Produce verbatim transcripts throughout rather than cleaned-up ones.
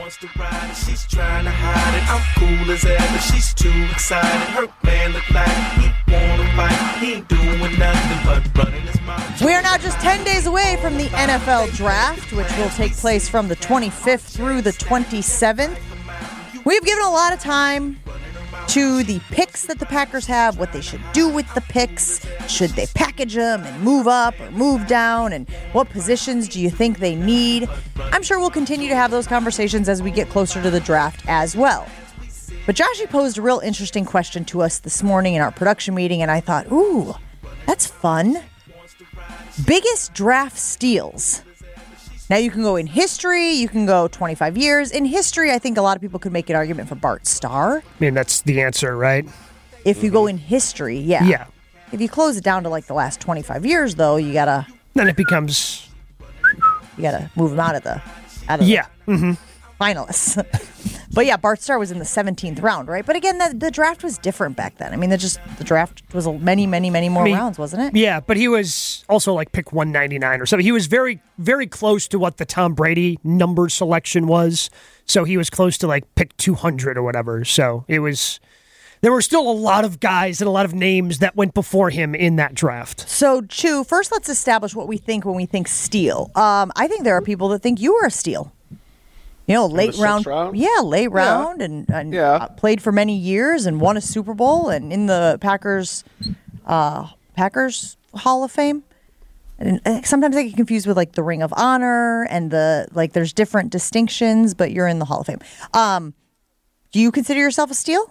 wants to ride it, she's trying to hide it. I'm cool as ever, she's too excited. Her man look like he wanna fight. He ain't doing nothing but running his mouth. We are now just ten days away from the N F L Draft, which will take place from the twenty-fifth through the twenty-seventh. We've given a lot of time to the picks that the Packers have, what they should do with the picks. Should they package them and move up or move down? And what positions do you think they need? I'm sure we'll continue to have those conversations as we get closer to the draft as well. But Joshy posed a real interesting question to us this morning in our production meeting, and I thought, ooh, that's fun. Biggest draft steals. Now, you can go in history, you can go twenty-five years. In history, I think a lot of people could make an argument for Bart Starr. I mean, that's the answer, right? If you go in history, yeah. Yeah. If you close it down to like the last twenty-five years, though, you gotta Then it becomes... you gotta move them out of the out of Yeah. the Mm-hmm. finalists. But yeah, Bart Starr was in the seventeenth round, right? But again, the, the draft was different back then. I mean, the just the draft was many, many, many more I mean, rounds, wasn't it? Yeah, but he was also like pick one ninety-nine or something. He was very, very close to what the Tom Brady number selection was. So he was close to like pick two hundred or whatever. So it was... There were still a lot of guys and a lot of names that went before him in that draft. So, Chu, first let's establish what we think when we think steal. Um, I think there are people that think you were a steal. You know, late round, round. Yeah, late Yeah. round, and, and Yeah. uh, played for many years and won a Super Bowl and in the Packers uh, Packers Hall of Fame. And uh, sometimes I get confused with like the Ring of Honor and the, like there's different distinctions, but you're in the Hall of Fame. Um, do you consider yourself a steal?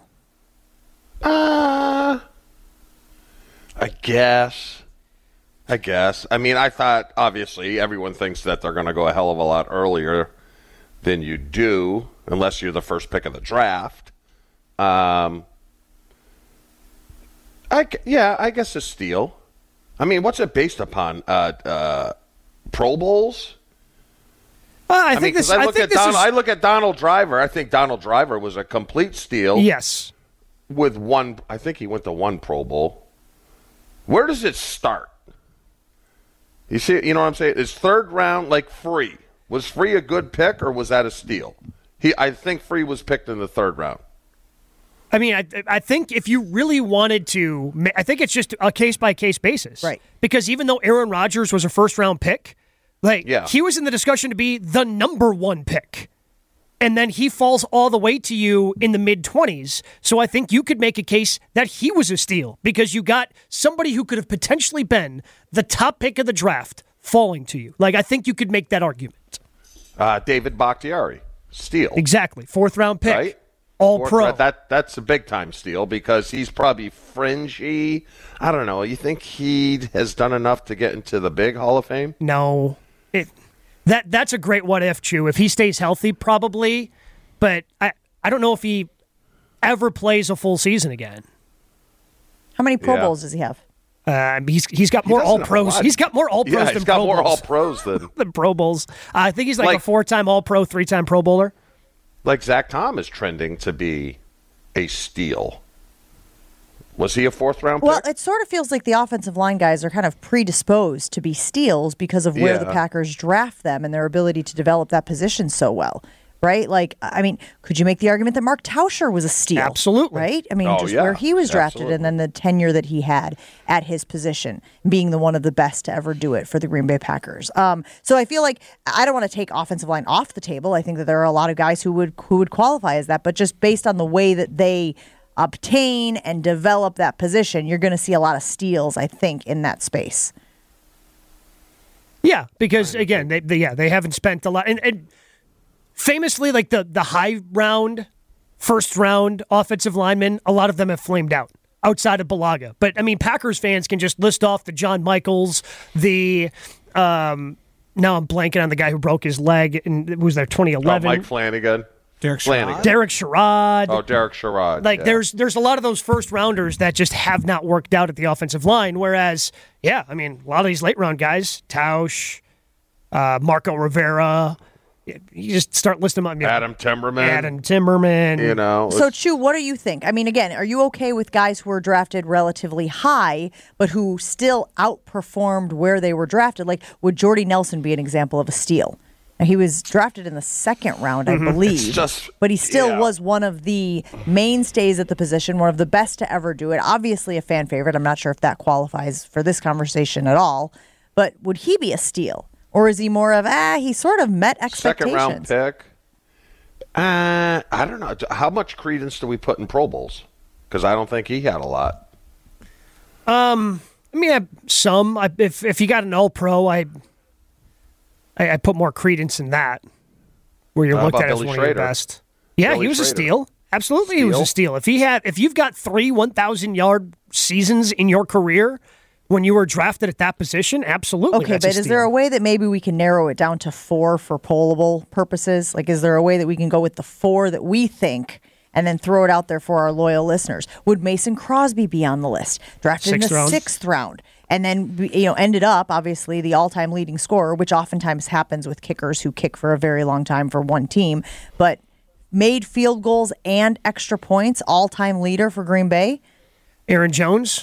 Uh, I guess. I guess. I mean, I thought, obviously, everyone thinks that they're going to go a hell of a lot earlier than you do, unless you're the first pick of the draft. Um, I, yeah, I guess a steal. I mean, what's it based upon? Uh, uh, Pro Bowls? Uh, I, I think mean, this. I I look think at this Don, is, I look at Donald Driver. I think Donald Driver was a complete steal. Yes. With one, I think he went to one Pro Bowl. Where does it start? You see, you know what I'm saying? Is third round like Free? Was Free a good pick or was that a steal? He, I think Free was picked in the third round. I mean, I, I think if you really wanted to, I think it's just a case by case basis, Right? Because even though Aaron Rodgers was a first round pick, like Yeah. he was in the discussion to be the number one pick. And then he falls all the way to you in the mid-twenties. So I think you could make a case that he was a steal because you got somebody who could have potentially been the top pick of the draft falling to you. Like, I think you could make that argument. Uh, David Bakhtiari, steal. Exactly. Fourth-round pick. Right? All Fourth pro. round, that, that's a big-time steal because he's probably fringy. I don't know. You think he has done enough to get into the big Hall of Fame? No. It... That that's a great what if, Chew. If he stays healthy, probably. But I, I don't know if he ever plays a full season again. How many Pro Yeah. Bowls does he have? Uh, he's he's got He more doesn't all have a pros. lot. He's got more all pros Yeah, than he's got Pro more Bowls. all pros than than Pro Bowls. Uh, I think he's like, Like- a four-time All Pro, three-time Pro Bowler. like Zach Tom is trending to be a steal. Was he a fourth round pick? Well, it sort of feels like the offensive line guys are kind of predisposed to be steals because of where the Yeah. Packers draft them and their ability to develop that position so well, right? Like, I mean, could you make the argument that Mark Tauscher was a steal? Absolutely. Right? I mean, Oh, just yeah. where he was drafted Absolutely. and then the tenure that he had at his position, being the one of the best to ever do it for the Green Bay Packers. Um, so I feel like I don't want to take offensive line off the table. I think that there are a lot of guys who would who would qualify as that, but just based on the way that they obtain and develop that position, you're going to see a lot of steals, I think, in that space. Yeah, because again, they, they yeah they haven't spent a lot, and, and famously, like the the high round, first round offensive linemen, a lot of them have flamed out outside of Balaga. But I mean, Packers fans can just list off the John Michaels, the um, now I'm blanking on the guy who broke his leg, and it was there twenty eleven. Oh, Mike Flanagan. Derek Flanagan. Sherrod. Derek Sherrod. Oh, Derek Sherrod. Like yeah. there's there's a lot of those first rounders that just have not worked out at the offensive line. Whereas, yeah, I mean, a lot of these late round guys, Tausch, uh, Marco Rivera, you just start listing them up. You know, Adam Timberman. Adam Timberman. You know. So, Chu, what do you think? I mean, again, are you okay with guys who were drafted relatively high, but who still outperformed where they were drafted? Like, would Jordy Nelson be an example of a steal? Now, he was drafted in the second round, I believe, It's just- but he still yeah. was one of the mainstays at the position, one of the best to ever do it. Obviously a fan favorite. I'm not sure if that qualifies for this conversation at all, but would he be a steal? Or is he more of, ah, he sort of met expectations? Second round pick. Uh, I don't know. How much credence do we put in Pro Bowls? Because I don't think he had a lot. Um, I mean, I, some. I, if if you got an All Pro, I, I I put more credence in that, where you're How looked about at as Billy one of your Schrader? best. Yeah, Billy he was a Schrader. steal. Absolutely, he was a Steal? steal. If he had, if you've got three one thousand yard seasons in your career when you were drafted at that position, absolutely. Okay, that's but a is there a steal. way that maybe we can narrow it down to four for pollable purposes? Like, is there a way that we can go with the four that we think and then throw it out there for our loyal listeners? Would Mason Crosby be on the list? Drafted in Sixth the round. sixth round. And then, you know, ended up, obviously, the all-time leading scorer, which oftentimes happens with kickers who kick for a very long time for one team, but made field goals and extra points, all-time leader for Green Bay? Aaron Jones,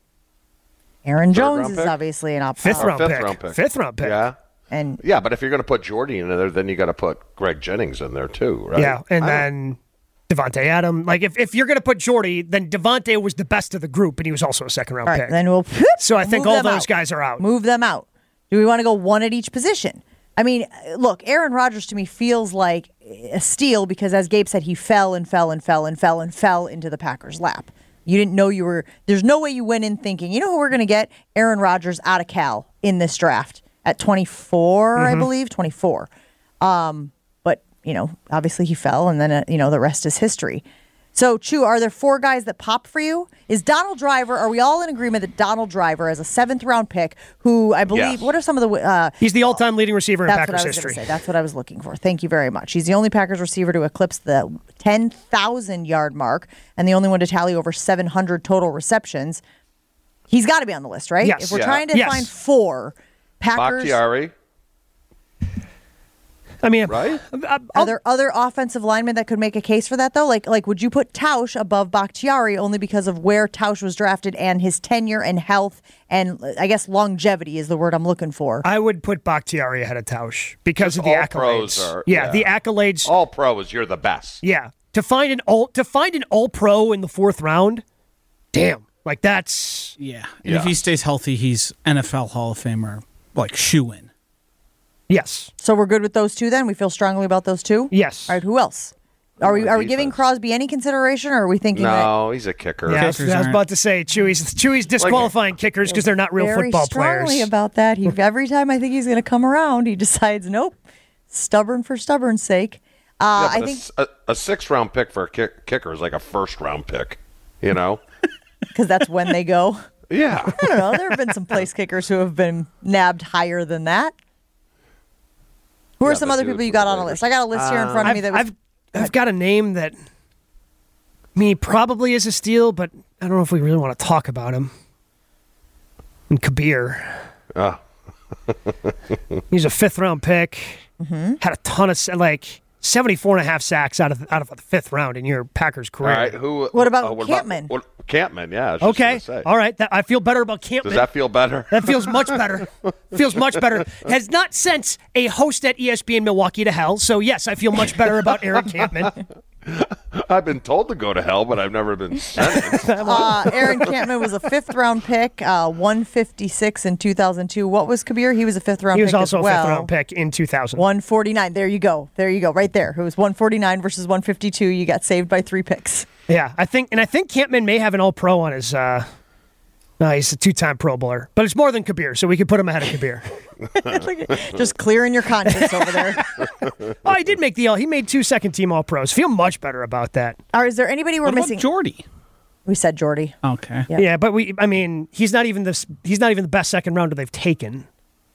Aaron Jones round is pick? obviously an op- fifth Or round fifth pick. round pick. Fifth round pick. Yeah. and Yeah, but if you're going to put Jordy in there, then you got to put Greg Jennings in there too, right? Yeah, and I don't- then Devontae Adams. Like, if, if you're going to put Jordy, then Devontae was the best of the group, and he was also a second round all right, pick. then we'll So I think move all them those out. guys are out. Move them out. Do we want to go one at each position? I mean, look, Aaron Rodgers to me feels like a steal because, as Gabe said, he fell and fell and fell and fell and fell into the Packers' lap. You didn't know you were. There's no way you went in thinking, you know who we're going to get? Aaron Rodgers out of Cal in this draft at twenty-four, I believe, twenty-four. Um, but you know, obviously he fell, and then uh, you know the rest is history. So, Chu, are there four guys that pop for you? Is Donald Driver, are we all in agreement that Donald Driver is a seventh round pick who I believe, Yes. what are some of the, uh, He's the all-time leading receiver in that's what Packers I was going history. to say. That's what I was looking for. Thank you very much. He's the only Packers receiver to eclipse the ten thousand yard mark and the only one to tally over seven hundred total receptions. He's got to be on the list, right? Yes. If we're Yeah. trying to Yes. find four Packers, Bakhtiari, I mean, right? I- are there other offensive linemen that could make a case for that, though? Like, like would you put Tausch above Bakhtiari only because of where Tausch was drafted and his tenure and health and, I guess, longevity is the word I'm looking for? I would put Bakhtiari ahead of Tausch because Just of the all accolades. pros are- yeah, yeah. the accolades. All pros, you're the best. Yeah, to find an all to find an all pro in the fourth round, damn, like that's Yeah. And Yeah. if he stays healthy, he's N F L Hall of Famer, like shoe in. yes, So we're good with those two then? We feel strongly about those two? yes. All right, who else? Are we are we giving Defense. Crosby any consideration, or are we thinking that No, he's a kicker. Yeah, I was, Kickers I was aren't- about to say Chewy's Chewy's disqualifying kickers because they're not real very football strongly players. about that? He every time I think he's going to come around, he decides nope, stubborn for stubborn's sake. Uh, Yeah, I but a think s- a, a six round pick for a kick, kicker is like a first round pick, you know? because that's when they go. Yeah. I don't know. There have been some place kickers who have been nabbed higher than that. Who are Yeah, some the other dude people you with got the on a Raiders. list? I got a list here in front of I've, me that was I've, I've got a name that me probably is a steal, but I don't know if we really want to talk about him. And Kabir. Ah. He's a fifth round pick. Mm-hmm. Had a ton of, like, seventy-four and a half sacks out of out of the fifth round in your Packers All career. right. Who? What about uh, what Campman? what, Campman, yeah. I was just Okay. gonna say. All right. That, I feel better about Does Campman. that feel better? That feels much better. Feels much better. Has not sent a host at E S P N Milwaukee to hell. So, yes, I feel much better about Eric Campman. I've been told to go to hell, but I've never been sent it. uh, Aaron Campman was a fifth round pick, uh, one fifty-six in two thousand two. What was Kabir? He was a fifth round He was pick also as a well. fifth round pick in two thousand. one forty-nine. There you go. There you go. Right there. It was one forty-nine versus one fifty-two. You got saved by three picks. Yeah, I think, and I think Campman may have an All Pro on his. Uh, no, he's a two-time Pro Bowler, but it's more than Kabir, so we could put him ahead of Kabir. Just clearing your conscience over there. Oh, he did make the All. He made two second-team All Pros. Feel much better about that. All right, is there anybody we're What about missing? Jordy? We said Jordy. Okay. Yeah. Yeah. but we. I mean, he's not even this. He's not even the best second rounder they've taken.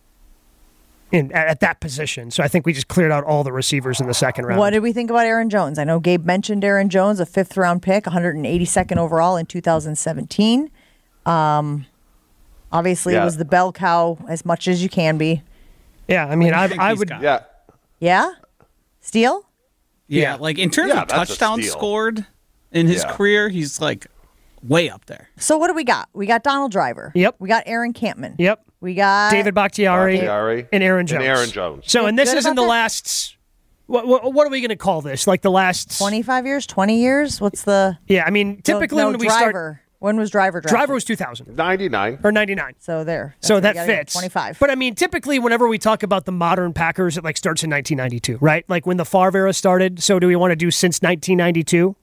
In at, at that position, so I think we just cleared out all the receivers in the second round. What did we think about Aaron Jones? I know Gabe mentioned Aaron Jones, a fifth round pick, one hundred eighty-second overall in two thousand seventeen. Um, obviously, Yeah. it was the bell cow as much as you can be. Yeah, I mean, I I, think I he's would. got- Yeah. Yeah? Steal? Yeah, Yeah. like in terms Yeah, of that's a touchdowns steal. scored in his Yeah. career, he's like way up there. So what do we got? We got Donald Driver. Yep. We got Aaron Campman. Yep. We got David Bakhtiari, Bakhtiari and Aaron Jones. And Aaron Jones. So, and this Good isn't about the that? last. What, what, what are we going to call this? Like the last twenty-five years, twenty years. What's the Yeah, I mean, typically no, no, when we driver. start, When was driver drafted? driver was two thousand ninety-nine. or ninety-nine. So there. That's So what that you gotta get, fits. twenty-five. But I mean, typically, whenever we talk about the modern Packers, it like starts in nineteen ninety-two, right? Like when the Favre era started. So do we want to do since nineteen ninety-two?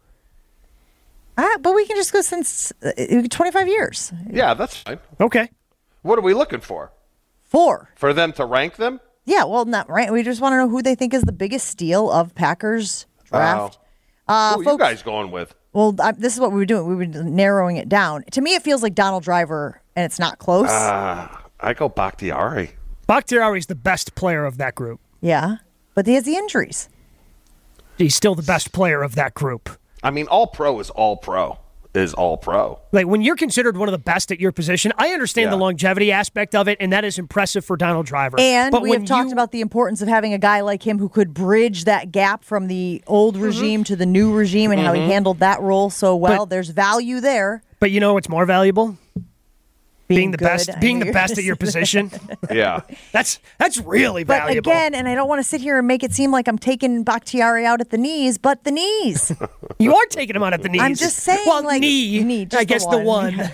Ah, but we can just go since uh, twenty-five years. Yeah, that's fine. Okay. What are we looking for? Four. For them to rank them? Yeah, well, not right. We just want to know who they think is the biggest steal of Packers draft. Uh, Uh, Who are you folks, guys going with? well, I, this is what we were doing. We were narrowing it down. To me, it feels like Donald Driver, and it's not close. Uh, I go Bakhtiari. Bakhtiari is the best player of that group. yeah, but he has the injuries. He's still the best player of that group. I mean, all pro is all pro. Is all pro. Like when you're considered one of the best at your position, I understand Yeah. the longevity aspect of it, and that is impressive for Donald Driver. And but we when have talked you- about the importance of having a guy like him who could bridge that gap from the old Mm-hmm. regime to the new regime and how he handled that role so well. But- There's value there. But you know what's more valuable? Being, the good. best, I being knew the you were best gonna at your say that. position. Yeah. That's that's really But valuable. again, and I don't want to sit here and make it seem like I'm taking Bakhtiari out at the knees, but the knees. You are taking him out at the knees. I'm just saying, well, like, knee, knee, just I the guess the one. one.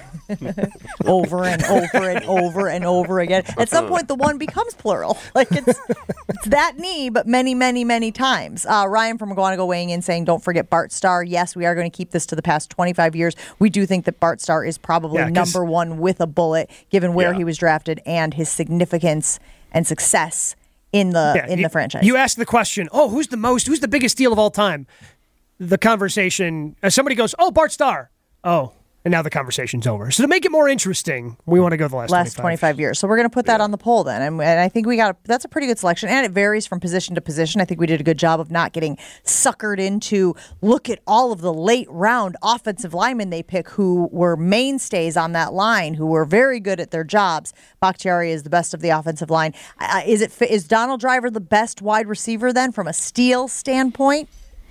over and over and over and over again. At some point, the one becomes plural. Like it's it's that knee, but many, many, many times. Uh, Ryan from McGuanago weighing in saying, "Don't forget Bart Starr." Yes, we are going to keep this to the past twenty-five years. We do think that Bart Starr is probably Yeah, 'cause- number one with a bullet, given where Yeah. he was drafted and his significance and success in the Yeah, in you, the franchise. You ask the question, oh, who's the most, who's the biggest steal of all time? The conversation, uh, somebody goes, oh, Bart Starr. Oh, and now the conversation's over. So to make it more interesting, we want to go the last, last twenty-five years. So we're going to put that on the poll then. And, and I think we got a, that's a pretty good selection. And it varies from position to position. I think we did a good job of not getting suckered into look at all of the late round offensive linemen they pick who were mainstays on that line, who were very good at their jobs. Bakhtiari is the best of the offensive line. Uh, is it is Donald Driver the best wide receiver then from a steal standpoint?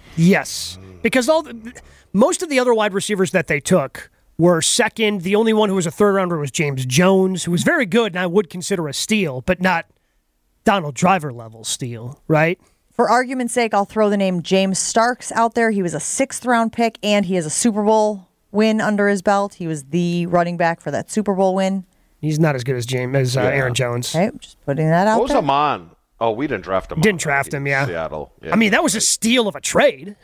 Yes, because all the, most of the other wide receivers that they took were second. The only one who was a third rounder was James Jones, who was very good, and I would consider a steal, but not Donald Driver level steal, right? For argument's sake, I'll throw the name James Starks out there. He was a sixth round pick, and he has a Super Bowl win under his belt. He was the running back for that Super Bowl win. He's not as good as James as uh, Yeah. Aaron Jones. Okay, just putting that out What was there. Amon? Oh, we didn't draft him. Didn't draft him, yeah. Seattle. Yeah. I mean, that was a steal of a trade.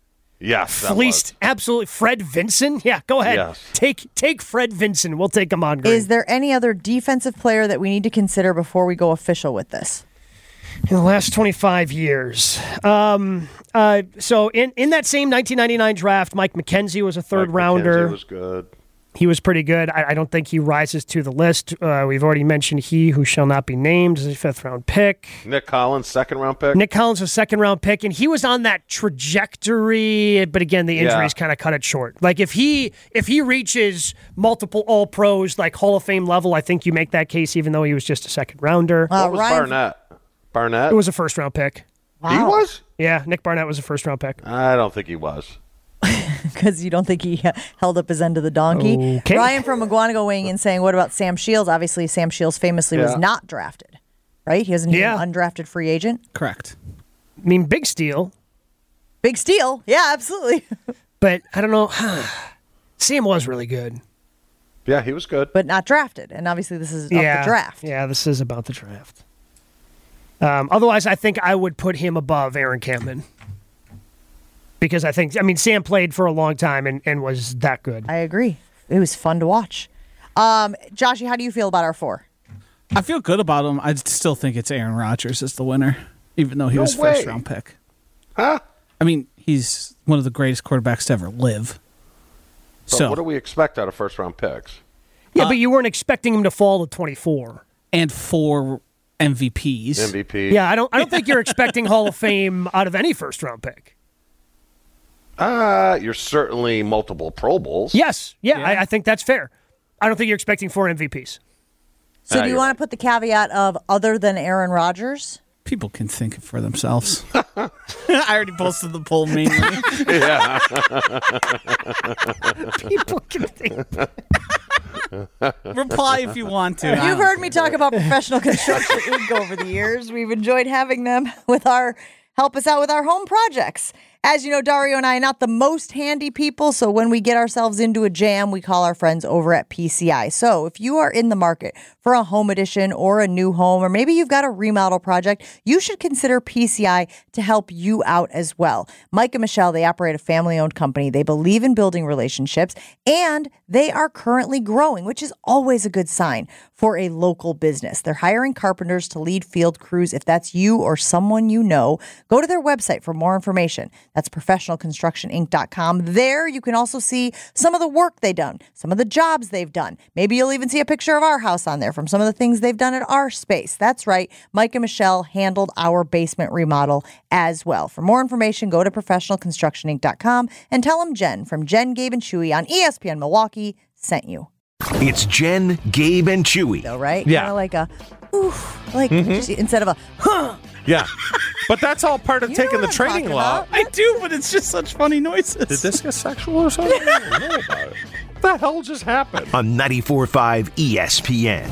yes, that Fleeced was. absolutely Fred Vinson. Yeah, go ahead. Yes. Take take Fred Vinson. We'll take him on green. Is there any other defensive player that we need to consider before we go official with this? In the last twenty-five years. Um, uh, so in, in that same nineteen ninety-nine draft, Mike McKenzie was a third Mike rounder. McKenzie was good. He was pretty good. I, I don't think he rises to the list. Uh, we've already mentioned he who shall not be named as a fifth round pick. Nick Collins, second round pick. Nick Collins, a second round pick, and he was on that trajectory, but again, the injuries Yeah. kind of cut it short. Like if he if he reaches multiple All Pros, like Hall of Fame level, I think you make that case, even though he was just a second rounder. Uh, what was Ryan- Barnett? Barnett. It was a first round pick. He was. Yeah, Nick Barnett was a first round pick. I don't think he was. Because you don't think he uh, held up his end of the donkey. Okay. Ryan from McGuanago weighing in saying, what about Sam Shields? Obviously, Sam Shields famously was Yeah. not drafted, right? He wasn't Yeah. an undrafted free agent. Correct. I mean, big steal, Big steal. Yeah, absolutely. but I don't know. Sam was really good. Yeah, he was good. But not drafted. And obviously, this is yeah, of the draft. Yeah, this is about the draft. Um, otherwise, I think I would put him above Aaron Campman. Because I think, I mean, Sam played for a long time and, and was that good. I agree. It was fun to watch. Um, Joshy, how do you feel about our four? I feel good about him. I still think it's Aaron Rodgers as the winner, even though he No was way. first round pick. Huh? I mean, he's one of the greatest quarterbacks to ever live. So, So, what do we expect out of first round picks? Yeah, but you weren't expecting him to fall to twenty-four. and four M V Ps. M V P. Yeah, I don't I don't think you're expecting Hall of Fame out of any first round pick. Uh, you're certainly multiple Pro Bowls. Yes. Yeah, Yeah. I, I think that's fair. I don't think you're expecting four M V Ps. So Ah, do you you're want right. to put the caveat of other than Aaron Rodgers? People can think for themselves. I already posted the poll mainly. People can think. Reply if you want to. You've heard me talk about Professional Construction Incorporated over the years. We've enjoyed having them with our help us out with our home projects. As you know, Dario and I are not the most handy people, so when we get ourselves into a jam, we call our friends over at P C I. So if you are in the market for a home addition or a new home, or maybe you've got a remodel project, you should consider P C I to help you out as well. Mike and Michelle, they operate a family-owned company. They believe in building relationships, and they are currently growing, which is always a good sign for a local business. They're hiring carpenters to lead field crews. If that's you or someone you know, go to their website for more information. That's professional construction inc dot com. There you can also see some of the work they've done, some of the jobs they've done. Maybe you'll even see a picture of our house on there from some of the things they've done at our space. That's right. Mike and Michelle handled our basement remodel as well. For more information, go to professional construction inc dot com and tell them Jen from Jen, Gabe, and Chewy on E S P N Milwaukee sent you. It's Jen, Gabe, and Chewy. Though, right? Yeah. Kind of like a, oof, like just, instead of a, huh. Yeah. But that's all part of You know taking what the I'm training talking law. about. I do, but it's just such funny noises. Did this get sexual or something? I don't know about it. What the hell just happened? On ninety-four point five E S P N.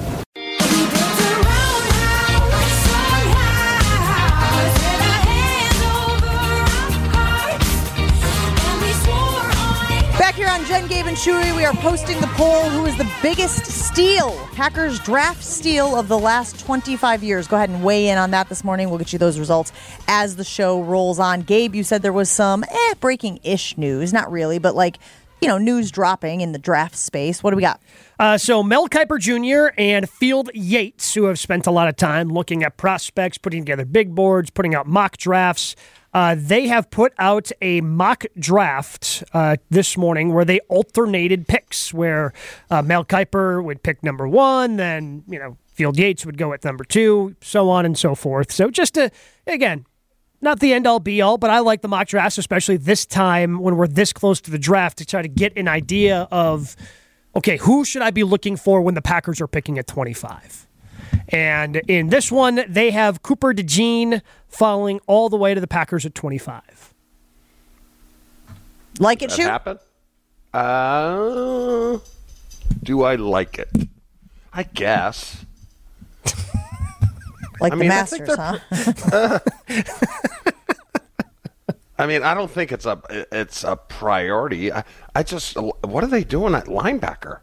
Back here on Jen, Gabe, and Chewy, we are posting the poll. Who is the biggest steal? Packers draft steal of the last twenty-five years. Go ahead and weigh in on that this morning. We'll get you those results as the show rolls on. Gabe, you said there was some eh, breaking-ish news. Not really, but like, you know, news dropping in the draft space. What do we got? Uh, so Mel Kiper Junior and Field Yates, who have spent a lot of time looking at prospects, putting together big boards, putting out mock drafts, uh, they have put out a mock draft uh, this morning where they alternated picks, where uh, Mel Kiper would pick number one, then, you know, Field Yates would go at number two, so on and so forth. So just to, again, not the end-all, be-all, but I like the mock drafts, especially this time when we're this close to the draft, to try to get an idea of, okay, who should I be looking for when the Packers are picking at twenty-five? And in this one, they have Cooper DeJean following all the way to the Packers at twenty-five. Like it, That Chew? happen? Uh, do I like it? I guess. Like I the mean, I think Masters, they're huh? I mean, I don't think it's a it's a priority. I, I just, what are they doing at linebacker?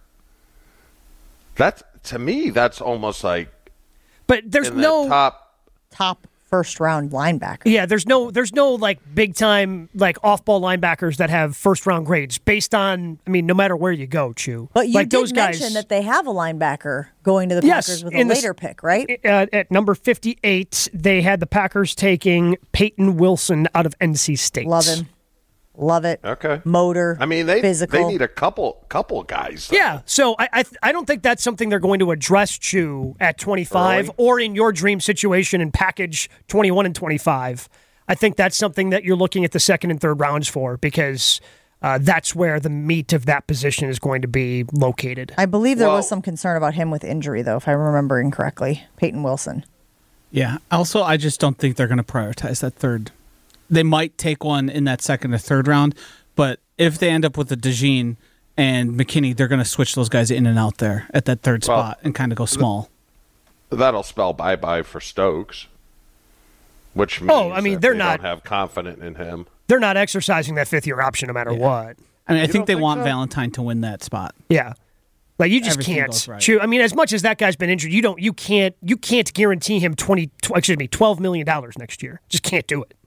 That, to me, that's almost like But there's in the no top. Top first round linebacker. Yeah, there's no there's no like big time like off ball linebackers that have first round grades based on, I mean, no matter where you go, Chew. But you like did those guys, mention that they have a linebacker going to the Yes, Packers with a in the- later pick, right? Uh, at number fifty-eight, they had the Packers taking Peyton Wilson out of N C State. Love him. Love it. Okay. Motor. I mean, they physical. they need a couple couple guys. Yeah, so I, I I don't think that's something they're going to address, Chew, at twenty-five Early. or in your dream situation and package twenty-one and twenty-five. I think that's something that you're looking at the second and third rounds for, because uh, that's where the meat of that position is going to be located. I believe there Well- was some concern about him with injury, though, if I'm remembering correctly. Peyton Wilson. Yeah. Also, I just don't think they're going to prioritize that third. They might take one in that second or third round, but if they end up with the DeJean and McKinney, they're going to switch those guys in and out there at that third Well, spot and kind of go small. That'll spell bye bye for Stokes. Which means Oh, I mean, that they're they not- don't have confidence in him. They're not exercising that fifth year option no matter what. I mean, I You think don't they think want so? Valentine to win that spot. Yeah. Like you just Everything can't goes right. Chew. I mean, as much as that guy's been injured, you don't you can't you can't guarantee him twenty tw- excuse me, twelve million dollars next year. Just can't do it.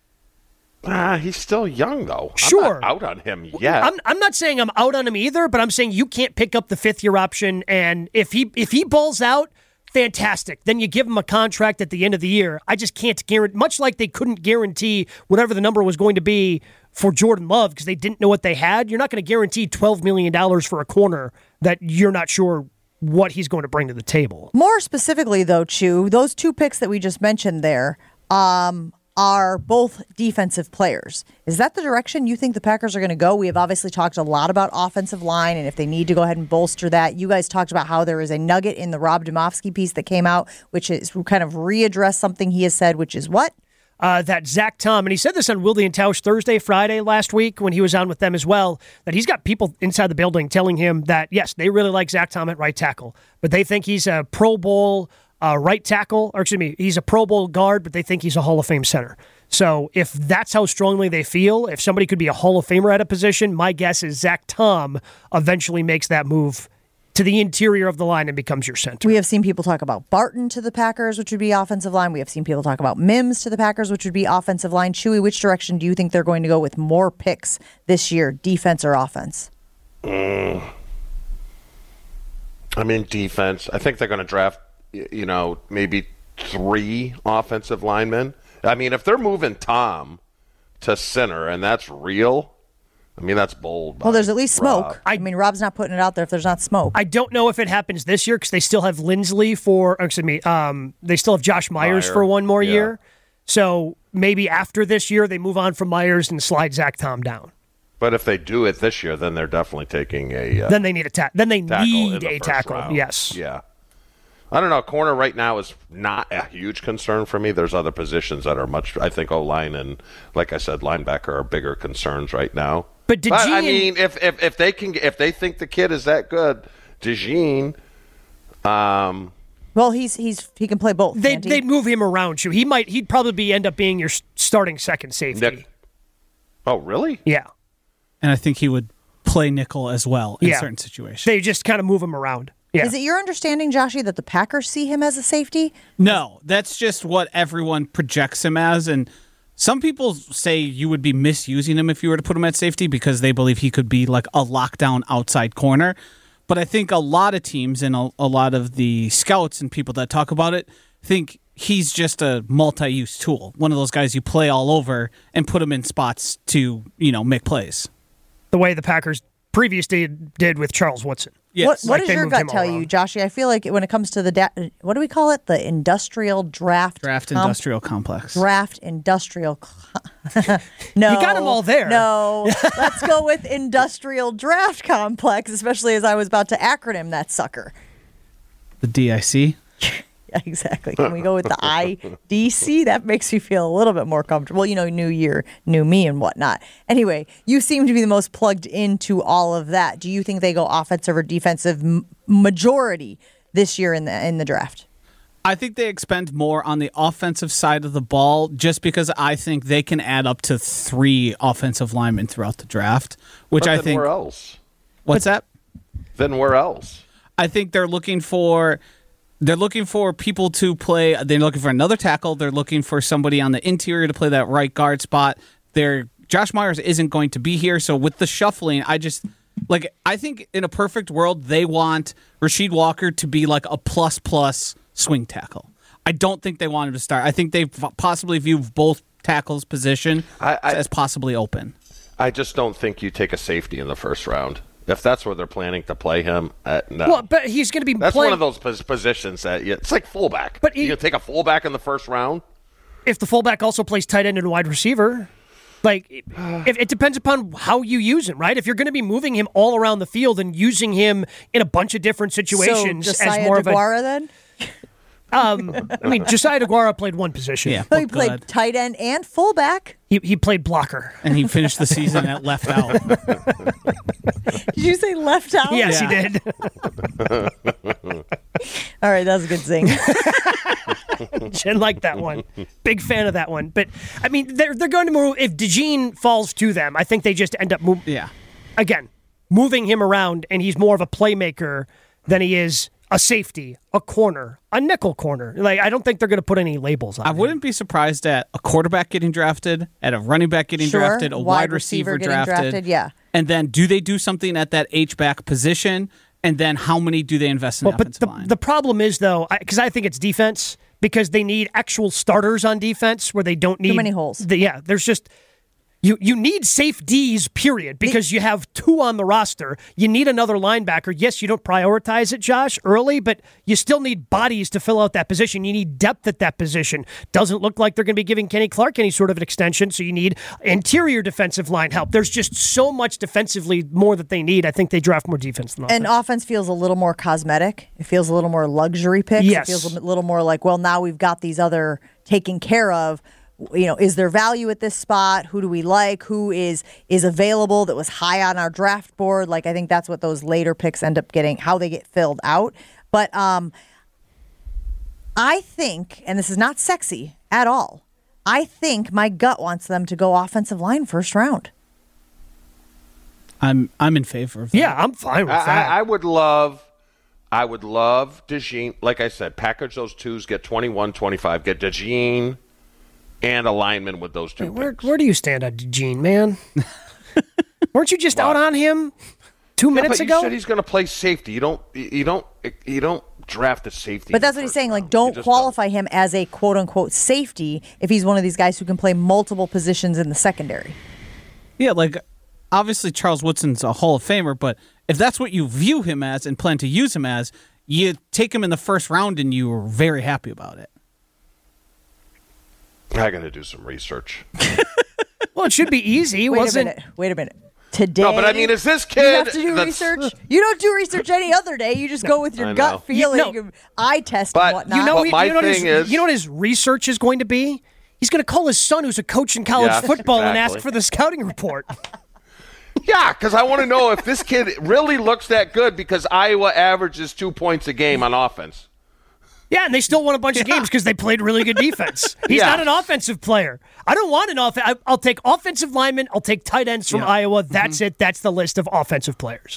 Ah, he's still young though. Sure. I'm not out on him yet. I'm I'm not saying I'm out on him either, but I'm saying you can't pick up the fifth year option, and if he if he balls out, fantastic. Then you give him a contract at the end of the year. I just can't guarantee, much like they couldn't guarantee whatever the number was going to be for Jordan Love because they didn't know what they had. You're not going to guarantee twelve million dollars for a corner that you're not sure what he's going to bring to the table. More specifically, though, Chew, those two picks that we just mentioned there um, are both defensive players. Is that the direction you think the Packers are going to go? We have obviously talked a lot about offensive line, and if they need to go ahead and bolster that. You guys talked about how there is a nugget in the Rob Domofsky piece that came out, which is kind of readdress something he has said, which is what? uh, that Zach Tom, and he said this on Wilde and Tausch Thursday, Friday last week when he was on with them as well, that he's got people inside the building telling him that, yes, they really like Zach Tom at right tackle, but they think he's a Pro Bowl uh, right tackle, or excuse me, he's a Pro Bowl guard, but they think he's a Hall of Fame center. So if that's how strongly they feel, if somebody could be a Hall of Famer at a position, my guess is Zach Tom eventually makes that move to the interior of the line and becomes your center. We have seen people talk about Barton to the Packers, which would be offensive line. We have seen people talk about Mims to the Packers, which would be offensive line. Chewy, which direction do you think they're going to go with more picks this year, defense or offense? Mm. I mean, defense. I think they're going to draft, you know, maybe three offensive linemen. I mean, if they're moving Tom to center and that's real, I mean, that's bold. Well, there's at least smoke. Rob. I, I mean, Rob's not putting it out there if there's not smoke. I don't know if it happens this year because they still have Lindsley for, or excuse me, um, they still have Josh Myers Meyer. for one more Yeah. year. So maybe after this year, they move on from Myers and slide Zach Tom down. But if they do it this year, then they're definitely taking a uh, Then they need a tackle. Then they tackle in need the a first tackle. round. Yes. Yeah. I don't know. Corner right now is not a huge concern for me. There's other positions that are much. I think O-line and, like I said, linebacker are bigger concerns right now. But DeJean, I mean, if, if if they can, if they think the kid is that good, DeJean, um, well, he's he's he can play both. they can't he? they move him around too. He might he'd probably be end up being your s- starting second safety. Nick. Oh, really? Yeah. And I think he would play nickel as well in Yeah. certain situations. They just kind of move him around. Yeah. Is it your understanding, Joshy, that the Packers see him as a safety? No, that's just what everyone projects him as. And some people say you would be misusing him if you were to put him at safety because they believe he could be like a lockdown outside corner. But I think a lot of teams and a, a lot of the scouts and people that talk about it think he's just a multi-use tool. One of those guys you play all over and put him in spots to, you know, make plays. The way the Packers previously did with Charles Woodson. Yes. What, what Like does they your moved gut him tell around. you, Joshy? I feel like when it comes to the da- what do we call it? The industrial draft Draft comp- industrial complex. draft industrial. no, You got 'em all there. No, let's go with industrial draft complex, especially as I was about to acronym that sucker. The D I C. Yeah, exactly. Can we go with the I D C? That makes me feel a little bit more comfortable. You know, new year, new me, and whatnot. Anyway, you seem to be the most plugged into all of that. Do you think they go offensive or defensive m- majority this year in the in the draft? I think they expend more on the offensive side of the ball just because I think they can add up to three offensive linemen throughout the draft, which But I then think. where else? What's that? Then where else? I think they're looking for. They're looking for people to play. They're looking for another tackle. They're looking for somebody on the interior to play that right guard spot. They're, Josh Myers isn't going to be here, so with the shuffling, I just like. I think in a perfect world, they want Rasheed Walker to be like a plus plus swing tackle. I don't think they want him to start. I think they possibly view both tackles' position I- I- as possibly open. I just don't think you take a safety in the first round. If that's where they're planning to play him, uh, no. Well, but he's going to be That's playing. one of those pos- positions that you, it's like fullback. But you he- can take a fullback in the first round. if the fullback also plays tight end and wide receiver. Like, it, it depends upon how you use him, right? If you're going to be moving him all around the field and using him in a bunch of different situations so as Josiah more of a, DeGuara then? um, I mean, Josiah DeGuara played one position. Yeah, Oh, he but played good. tight end and fullback. he he played blocker. And he finished the season at left out. Did you say left out? Yes, Yeah. he did. All right, that was a good zing. Jen liked that one. Big fan of that one. But I mean, they're they're going to move. If DeJean falls to them, I think they just end up moving. Yeah. Again, moving him around, and he's more of a playmaker than he is a safety, a corner, a nickel corner. Like, I don't think they're going to put any labels on I him. wouldn't be surprised at a quarterback getting drafted, at a running back getting Sure. drafted, a wide, Wide receiver receiver, getting drafted. drafted, yeah. And then do they do something at that H-back position? And then how many do they invest in Well, the but offensive the, line? the problem is, though, because I, I think it's defense, because they need actual starters on defense where they don't need many holes. The, yeah, there's just you you need safe Ds, period, because you have two on the roster. You need another linebacker. Yes, you don't prioritize it, Josh, early, but you still need bodies to fill out that position. You need depth at that position. Doesn't look like they're going to be giving Kenny Clark any sort of an extension, so you need interior defensive line help. There's just so much defensively more that they need. I think they draft more defense than offense. And offense feels a little more cosmetic. It feels a little more luxury picks. Yes. It feels a little more like, well, now we've got these other taken care of. you know, is there value at this spot? Who do we like? Who is is available that was high on our draft board? Like, I think that's what those later picks end up getting, how they get filled out. But um, I think, and this is not sexy at all, I think my gut wants them to go offensive line first round. I'm I'm in favor of that. Yeah, I'm fine with I, that. I, I would love, I would love DeJean. Like I said, package those twos, get twenty-one, twenty-five, get DeJean and a lineman with those two. Wait, where, picks. where do you stand on Gene, man? Weren't you just out on him two Yeah, minutes but ago? You said he's going to play safety. You don't. You don't. You don't draft a safety. But that's in what the he's first saying. Like, round. don't You just qualify him as a quote-unquote safety if he's one of these guys who can play multiple positions in the secondary. Yeah, like obviously Charles Woodson's a Hall of Famer, but if that's what you view him as and plan to use him as, you take him in the first round and you are very happy about it. I got to do some research. Well, it should be easy. It Wait wasn't. a minute. Wait a minute. Today, No, but I mean, is this you kid have to do that's- research? You don't do research any other day. You just go with your I know. gut feeling, You- no. and eye test, But and whatnot. You know, But he- my you know what his, thing is- you know what his research is going to be? He's going to call his son, who's a coach in college Yes, football, and exactly. ask for the scouting report. Yeah, because I want to know if this kid really looks that good because Iowa averages two points a game on offense. Yeah, and they still won a bunch of games because they played really good defense. He's Yeah. not an offensive player. I don't want an offense. I'll take offensive linemen. I'll take tight ends from Yeah. Iowa. That's it. That's the list of offensive players.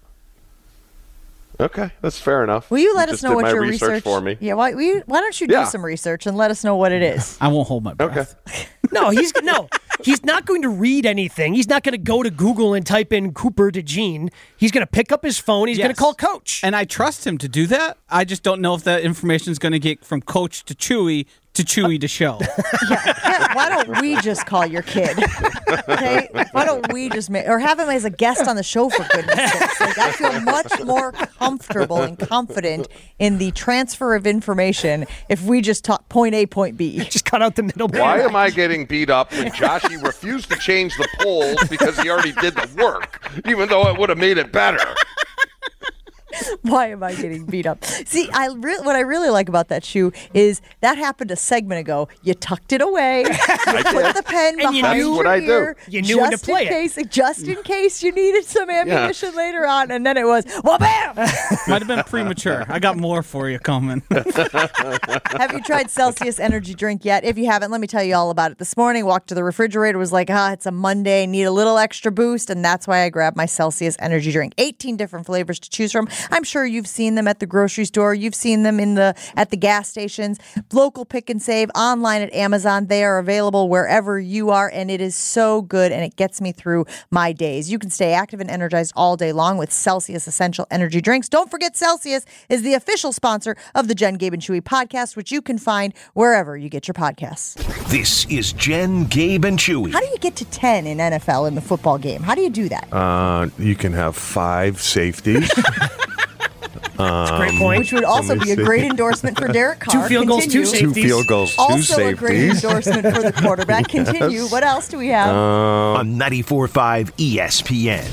Okay, that's fair enough. Will you let us just know did what my your research, research for me? Yeah, why, will you, why don't you do Yeah. some research and let us know what it is? I won't hold my breath. Okay. No, he's no. He's not going to read anything. He's not going to go to Google and type in Cooper DeJean. He's going to pick up his phone. He's going Yes. to call coach. And I trust him to do that. I just don't know if that information is going to get from coach to Chewy to Chewy to show. Yeah, why don't we just call your kid? Okay, why don't we just make or have him as a guest on the show for goodness sakes? Like, I feel much more comfortable and confident in the transfer of information if we just talk point A, point B. Just cut out the middle. Why am I getting beat up when Joshy refused to change the polls because he already did the work, even though it would have made it better? Why am I getting beat up? See, I re- what I really like about that shoe is that happened a segment ago. You tucked it away. You put the pen And you behind knew- your That's what I do. ear. You knew when to just play in it. case, Just in case you needed some ammunition later on. And then it was, well, bam! Might have been premature. I got more for you coming. Have you tried Celsius energy drink yet? If you haven't, let me tell you all about it. This morning, walked to the refrigerator, was like, ah, it's a Monday, need a little extra boost, and that's why I grabbed my Celsius energy drink. eighteen different flavors to choose from. I'm sure you've seen them at the grocery store. You've seen them in the at the gas stations. Local pick and save, online at Amazon. They are available wherever you are, and it is so good, and it gets me through my days. You can stay active and energized all day long with Celsius Essential Energy Drinks. Don't forget, Celsius is the official sponsor of the Jen, Gabe, and Chewy podcast, which you can find wherever you get your podcasts. This is Jen, Gabe, and Chewy. How do you get to ten in N F L in the football game? How do you do that? Uh, you can have five safeties. That's a great point. Which would also let me be a see. great endorsement for Derek Carr. Two field goals, two Continue. safeties. Two field goals, two Also a great safeties. endorsement for the quarterback. Continue. What else do we have? On ninety-four point five E S P N.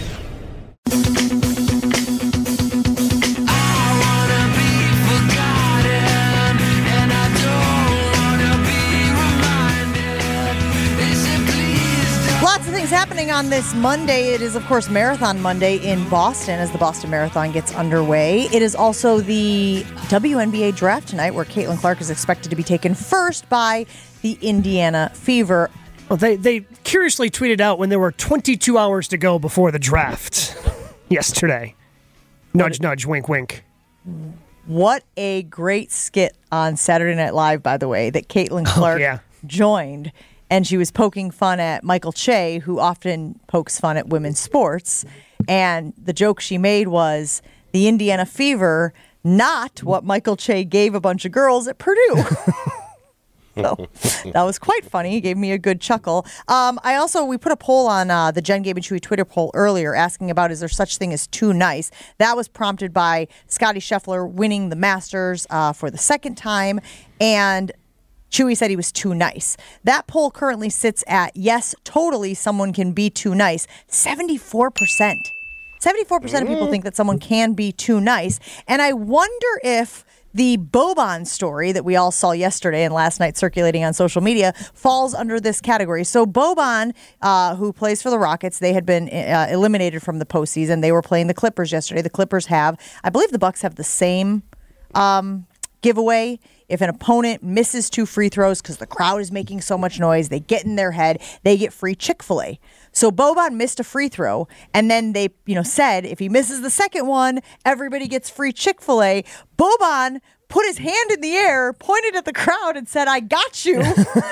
Lots of things happening on this Monday. It is, of course, Marathon Monday in Boston as the Boston Marathon gets underway. It is also the W N B A draft tonight, where Caitlin Clark is expected to be taken first by the Indiana Fever. Well, they, they curiously tweeted out when there were twenty-two hours to go before the draft yesterday. Nudge, nudge, wink, wink. What a great skit on Saturday Night Live, by the way, that Caitlin Clark yeah. joined. And she was poking fun at Michael Che, who often pokes fun at women's sports. And the joke she made was the Indiana Fever, not what Michael Che gave a bunch of girls at Purdue. So that was quite funny. He gave me a good chuckle. Um, I also, we put a poll on uh, the Jen, Gabe, and Chewy Twitter poll earlier asking about is there such thing as too nice? That was prompted by Scotty Scheffler winning the Masters uh, for the second time. And Chewy said he was too nice. That poll currently sits at, yes, totally, someone can be too nice. seventy-four percent. seventy-four percent of people think that someone can be too nice. And I wonder if The Boban story that we all saw yesterday and last night circulating on social media falls under this category. So Boban, uh, who plays for the Rockets, they had been uh, eliminated from the postseason. They were playing the Clippers yesterday. The Clippers have, I believe the Bucks have the same um, giveaway. If an opponent misses two free throws because the crowd is making so much noise, they get in their head, they get free Chick-fil-A. So Boban missed a free throw, and then they, you know, said if he misses the second one, everybody gets free Chick-fil-A. Boban put his hand in the air, pointed at the crowd, and said, "I got you,"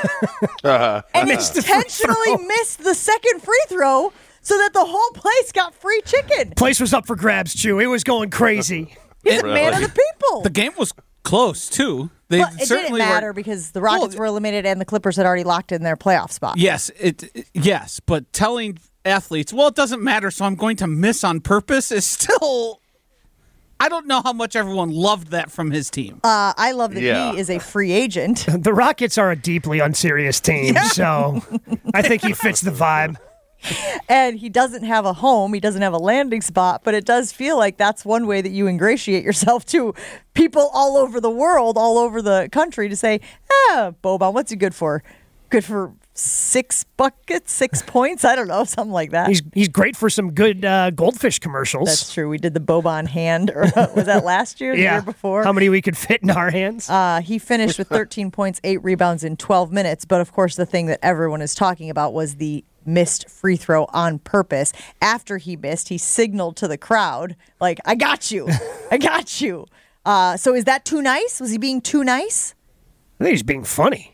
Uh, and Missed the free intentionally throw. missed the second free throw so that the whole place got free chicken. Place was up for grabs, Chew. It was going crazy. He's a man of the people. The game was close too. They But it didn't certainly matter were, because the Rockets Well, were eliminated and the Clippers had already locked in their playoff spot. Yes, it, it- yes, but telling athletes, well, it doesn't matter, so I'm going to miss on purpose is still. I don't know how much everyone loved that from his team. Uh, I love that Yeah. he is a free agent. The Rockets are a deeply unserious team, so I think he fits the vibe. And he doesn't have a home. He doesn't have a landing spot, but it does feel like that's one way that you ingratiate yourself to people all over the world, all over the country to say, ah, Boban, what's he good for? Good for six buckets, six points? I don't know, something like that. He's he's great for some good uh, goldfish commercials. That's true. We did the Boban hand, or was that last year, the yeah. year before? How many we could fit in our hands? Uh, he finished with thirteen points, eight rebounds in twelve minutes. But of course, the thing that everyone is talking about was the missed free throw on purpose. After he missed, he signaled to the crowd, like, I got you. I got you. Uh, so is that too nice? Was he being too nice? I think he's being funny.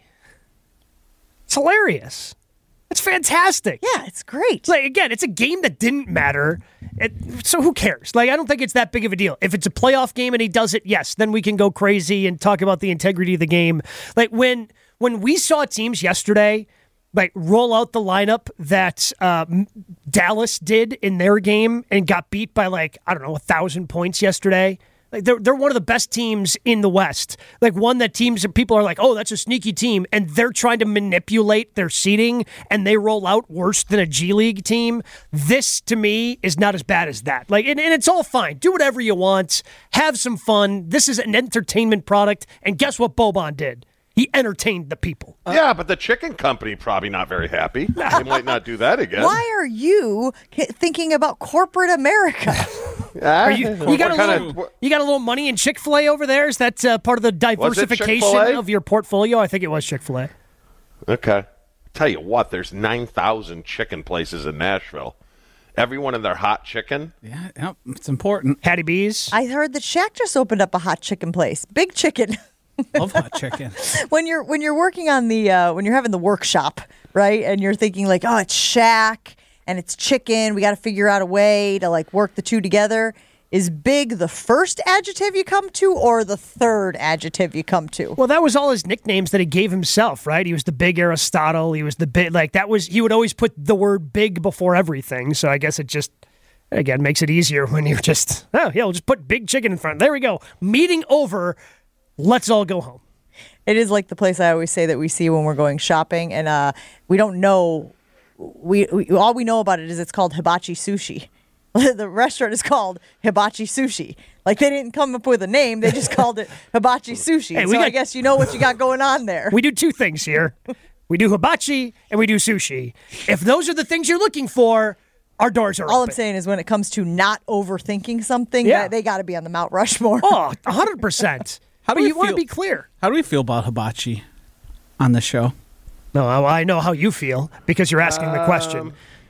It's hilarious. It's fantastic. Yeah, it's great. Like, again, it's a game that didn't matter. It, so who cares? Like, I don't think it's that big of a deal. If it's a playoff game and he does it, yes, then we can go crazy and talk about the integrity of the game. Like, when when we saw teams yesterday, like, roll out the lineup that uh, Dallas did in their game and got beat by, like, I don't know, a thousand points yesterday. Like, they're, they're one of the best teams in the West. Like, one that teams and people are like, oh, that's a sneaky team. And they're trying to manipulate their seeding and they roll out worse than a G League team. This, to me, is not as bad as that. Like, and, and it's all fine. Do whatever you want. Have some fun. This is an entertainment product. And guess what Boban did? He entertained the people. yeah, but the chicken company probably not very happy. They might not do that again. Why are you k- thinking about corporate America? Are You, you got a little, you got a little money in Chick-fil-A over there? Is that uh, part of the diversification Chick-fil-A? of your portfolio? I think it was Chick-fil-A. Okay. Tell you what, there's nine thousand chicken places in Nashville. Everyone in their hot chicken. Yeah, yeah, it's important. Hattie B's. I heard that Shaq just opened up a hot chicken place. Big chicken. Love hot chicken. when you're when you're working on the uh, when you're having the workshop, right, and you're thinking like, oh, it's Shaq and it's chicken, we got to figure out a way to like work the two together. Is big the first adjective you come to or the third adjective you come to? Well, that was all his nicknames that he gave himself, right? He was the big Aristotle. He was the big, like, that was, he would always put the word big before everything. So I guess it just, again, makes it easier when you're just, oh, yeah, we'll just put big chicken in front. There we go. Meeting over. Let's all go home. It is like the place I always say that we see when we're going shopping, and uh, we don't know. We, we all we know about it is it's called Hibachi Sushi. The restaurant is called Hibachi Sushi. Like, they didn't come up with a name; they just called it Hibachi Sushi. Hey, so we I got- guess you know what you got going on there. We do two things here. We do hibachi and we do sushi. If those are the things you're looking for, our doors are All open. I'm saying is when it comes to not overthinking something, Yeah. that they got to be on the Mount Rushmore. Oh, one hundred percent. How do but we you want to feel- be clear. How do we feel about hibachi on the show? No, I I know how you feel because you're asking the question.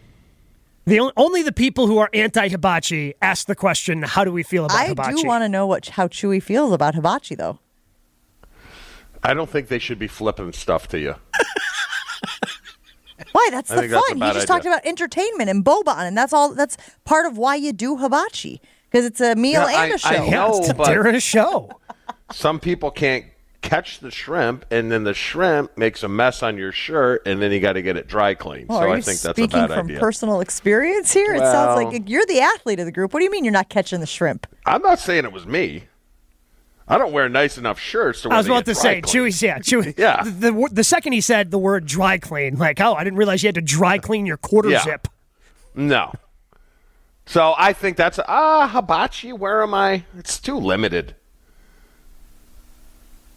The on- only the people who are anti-hibachi ask the question, how do we feel about I hibachi? do want to know what how Chewy feels about hibachi, though. I don't think they should be flipping stuff to you. Why? That's I the think that's a fun. You bad just idea. talked about entertainment and Boban, and that's all. That's part of why you do hibachi, because it's a meal Yeah, and I- a show. I Yeah, know, it's a but- during a show. Some people can't catch the shrimp, and then the shrimp makes a mess on your shirt, and then you got to get it dry cleaned. Oh, so are I you think that's a speaking bad from idea. personal experience here? It sounds Well- like you're the athlete of the group. What do you mean you're not catching the shrimp? I'm not saying it was me. I don't wear nice enough shirts to where I was they about get to dry say, cleaned. Chewy's, yeah, Chewy. Yeah. The, the, the second he said the word dry clean, like, oh, I didn't realize you had to dry clean your quarter Yeah. zip. No. So I think that's ah hibachi. Where am I? It's too limited.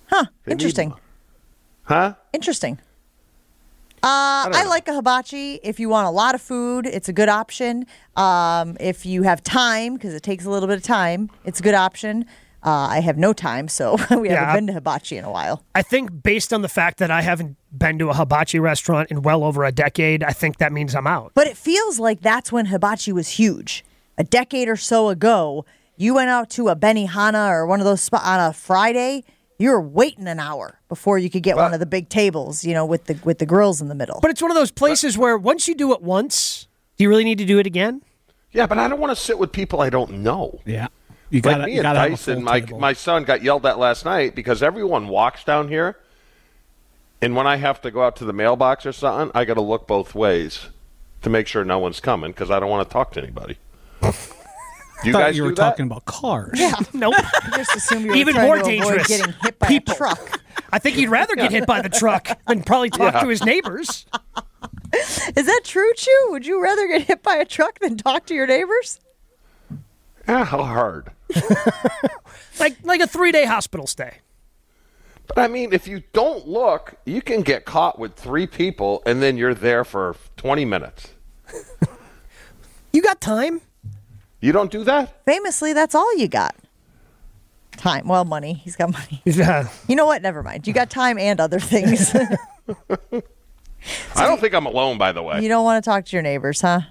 Huh. They need- Interesting. Huh? Interesting. Uh, I, I like a hibachi. If you want a lot of food, it's a good option. Um, if you have time, because it takes a little bit of time, it's a good option. Uh, I have no time, so we Yeah, haven't I- been to hibachi in a while. I think based on the fact that I haven't been to a hibachi restaurant in well over a decade, I think that means I'm out. But it feels like that's when hibachi was huge. A decade or so ago, you went out to a Benihana or one of those spots on a Friday, you were waiting an hour before you could get one of the big tables, you know, with the with the grills in the middle. But it's one of those places where once you do it once, do you really need to do it again? Yeah, but I don't want to sit with people I don't know. Yeah. You Like got me you and gotta have a Dyson, full my, table. my son got yelled at last night because everyone walks down here, and when I have to go out to the mailbox or something, I got to look both ways to make sure no one's coming because I don't want to talk to anybody. Do you I thought guys you were do that? talking about cars. yeah, Nope. I just assumed you were Even trying more to avoid dangerous. getting hit by People. a truck. I think he'd rather get hit by the truck than probably talk Yeah. to his neighbors. Is that true, Chew? Would you rather get hit by a truck than talk to your neighbors? Ah, how hard. Like like a three-day hospital stay. But I mean, if you don't look, you can get caught with three people, and then you're there for twenty minutes. You got time? You don't do that? Famously, that's all you got. Time. Well, money. He's got money. Yeah. You know what? Never mind. You got time and other things. I don't think I'm alone, by the way. You don't want to talk to your neighbors, huh?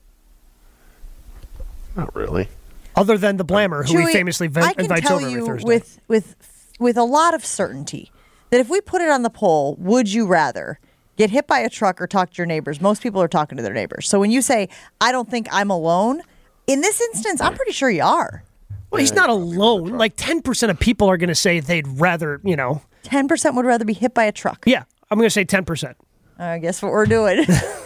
Not really. Other than the Blammer, who he Chewy, famously vi- I can invites tell over every you Thursday. with with with a lot of certainty that if we put it on the poll, would you rather get hit by a truck or talk to your neighbors? Most people are talking to their neighbors. So when you say, "I don't think I'm alone," in this instance, I'm pretty sure you are. Well, he's not alone. Like ten percent of people are going to say they'd rather, you know. Ten percent would rather be hit by a truck. Yeah, I'm going to say ten percent. I guess what we're doing.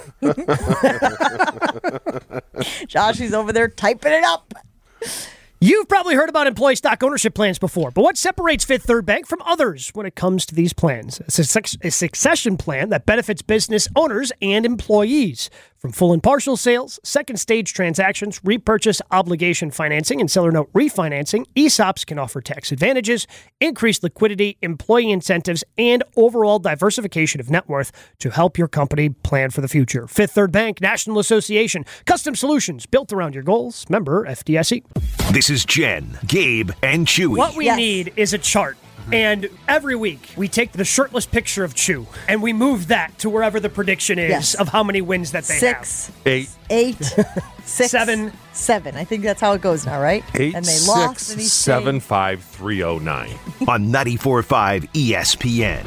Josh, he's over there typing it up. You've probably heard about employee stock ownership plans before, but what separates Fifth Third Bank from others when it comes to these plans? It's a, suc- a succession plan that benefits business owners and employees. From full and partial sales, second stage transactions, repurchase obligation financing, and seller note refinancing, E S O Ps can offer tax advantages, increased liquidity, employee incentives, and overall diversification of net worth to help your company plan for the future. Fifth Third Bank, National Association, custom solutions built around your goals. Member F D I C. This is Jen, Gabe, and Chewy. What we Yes. need is a chart. And every week we take the shirtless picture of Chew and we move that to wherever the prediction is Yes. of how many wins that they Six, have. Eight. eight, six, Seven. seven. I think that's how it goes now, right? Eight, and they six, lost. And he's seven, saying- five, three, oh, nine. on ninety-four point five E S P N.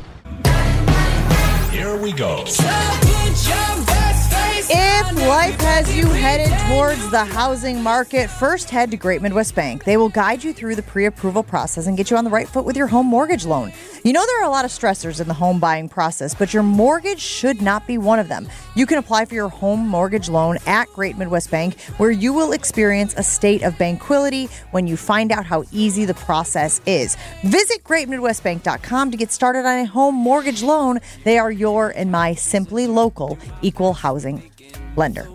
Here we go. If life has you headed towards the housing market, first head to Great Midwest Bank. They will guide you through the pre-approval process and get you on the right foot with your home mortgage loan. You know there are a lot of stressors in the home buying process, but your mortgage should not be one of them. You can apply for your home mortgage loan at Great Midwest Bank, where you will experience a state of banquility when you find out how easy the process is. Visit great midwest bank dot com to get started on a home mortgage loan. They are your and my simply local equal housing lender.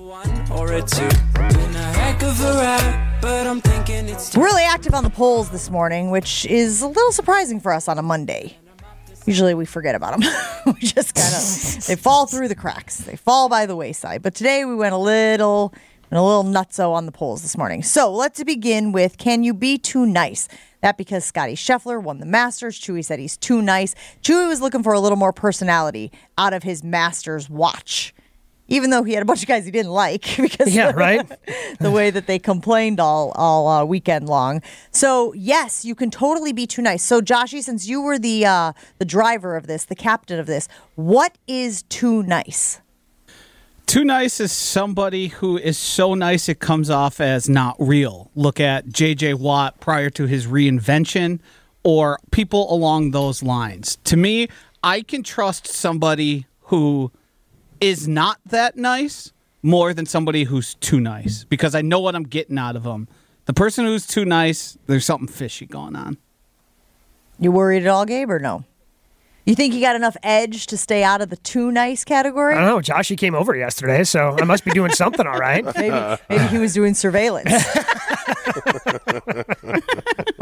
We're really active on the polls this morning, which is a little surprising for us on a Monday. Usually we forget about them. We just kind of, they fall through the cracks. They fall by the wayside. But today we went a little, went a little nutso on the polls this morning. So let's begin with, can you be too nice? That because Scotty Scheffler won the Masters. Chewy said he's too nice. Chewy was looking for a little more personality out of his Masters watch. Even though he had a bunch of guys he didn't like because Yeah, right? the way that they complained all all uh, weekend long. So yes, you can totally be too nice. So Joshy, since you were the uh, the driver of this, the captain of this, what is too nice? Too nice is somebody who is so nice it comes off as not real. Look at J J Watt prior to his reinvention or people along those lines. To me, I can trust somebody who is not that nice more than somebody who's too nice because I know what I'm getting out of them. The person who's too nice, there's something fishy going on. You worried at all, Gabe, or no? You think you got enough edge to stay out of the too nice category? I don't know. Josh, he came over yesterday, so I must be doing something all right. Maybe, maybe he was doing surveillance.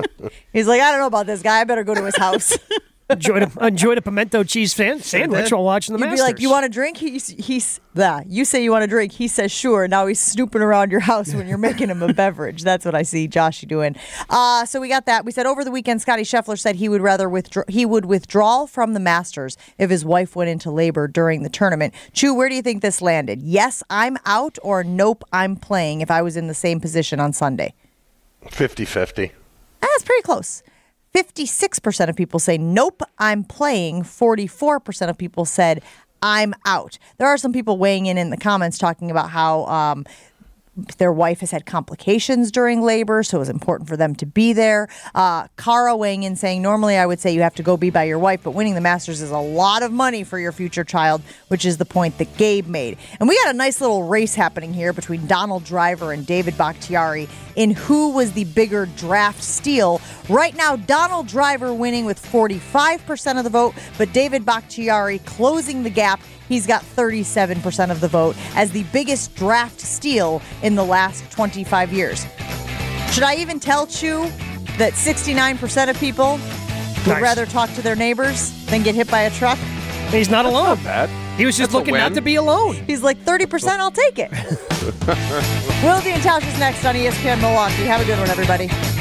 He's like, I don't know about this guy. I better go to his house. Enjoyed a, enjoyed a pimento cheese fan, sandwich while watching the You'd Masters. be like, you want a drink? He's, he's, yeah. You say you want a drink. He says, sure. Now he's snooping around your house when you're making him a beverage. That's what I see Joshy doing. Uh, so we got that. We said over the weekend, Scotty Scheffler said he would rather withdraw, he would withdraw from the Masters if his wife went into labor during the tournament. Chew, where do you think this landed? Yes, I'm out, or nope, I'm playing if I was in the same position on Sunday? fifty-fifty. That's pretty close. fifty-six percent of people say, nope, I'm playing. forty-four percent of people said, I'm out. There are some people weighing in in the comments talking about how um, their wife has had complications during labor, so it was important for them to be there. Uh, Cara weighing in saying, normally I would say you have to go be by your wife, but winning the Masters is a lot of money for your future child, which is the point that Gabe made. And we got a nice little race happening here between Donald Driver and David Bakhtiari in who was the bigger draft steal. Right now, Donald Driver winning with forty-five percent of the vote, but David Bakhtiari closing the gap. He's got thirty-seven percent of the vote as the biggest draft steal in the last twenty-five years. Should I even tell Chew that sixty-nine percent of people would Nice. rather talk to their neighbors than get hit by a truck? He's not alone. Not bad. He was just That's a looking not win. to be alone. He's like, thirty percent, I'll take it. Wildy and Tausch is next on E S P N Milwaukee. Have a good one, everybody.